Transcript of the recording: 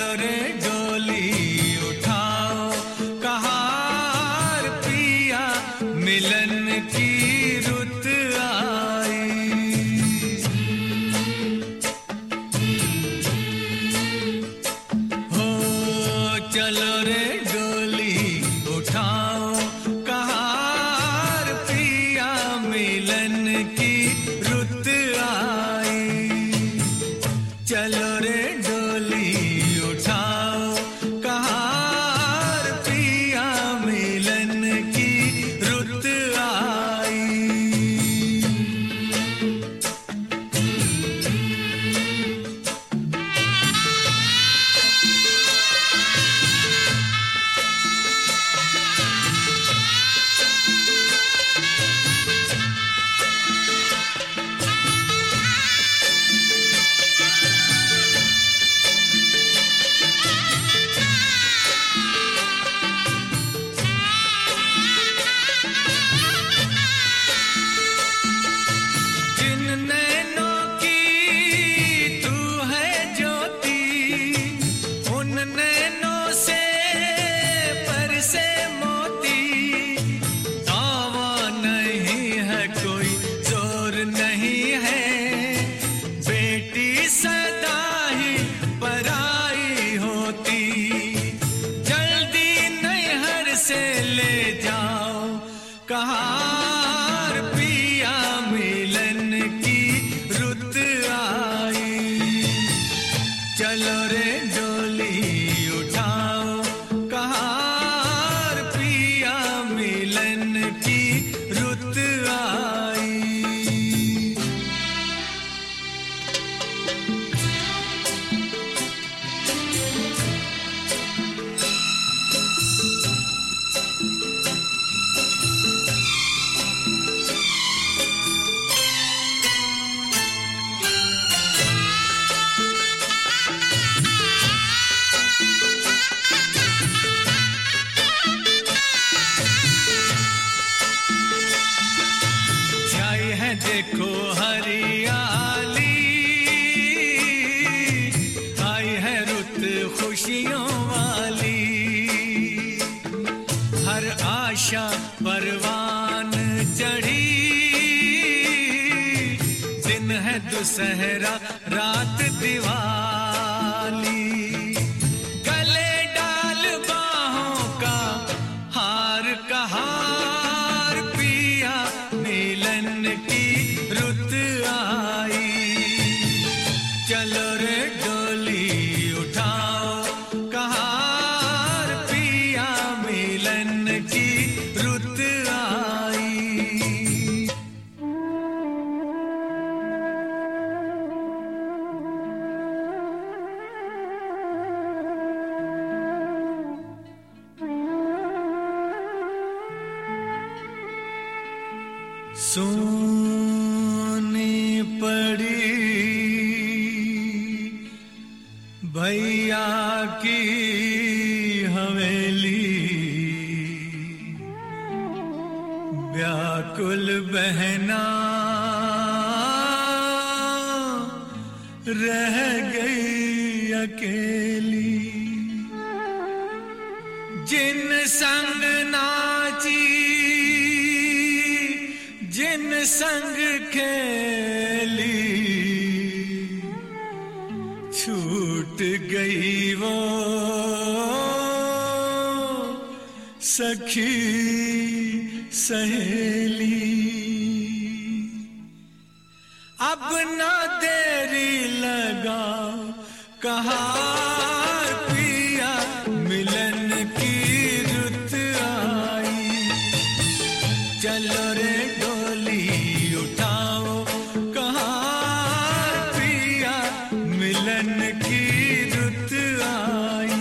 चलो रे डोली उठाओ कहार पिया मिलन की रुत आई। हो चलो रे डोली उठाओ कहार पिया मिलन की रुत आई। चलो रे डोली उठाओ कहार पिया मिलन की रुत आई। कहार पिया मिलन की रुत आई। चलो रे डोली उठाओ कहार पिया मिलन की रुत आई। देखो हरियाली आई है रुत खुशियों वाली। हर आशा परवान चढ़ी दिन है दुसहरा रात दिवाली। गले डाल बाहों का हार कहार पिया मिलन की रुत आई। चलो रे डोली उठाओ कहार पिया मिलन की रुत आई। सोनी पड़ी भैया की हवेली, व्याकुल बहना रह गई अकेली। जिन संग नाची जिन संग खेली, छूट गई वो सखी सहेली। अब ना देरी लगाओ कहार पिया मिलन की रुत आई। चलो रे डोली उठाओ कहार पिया मिलन की रुत आई।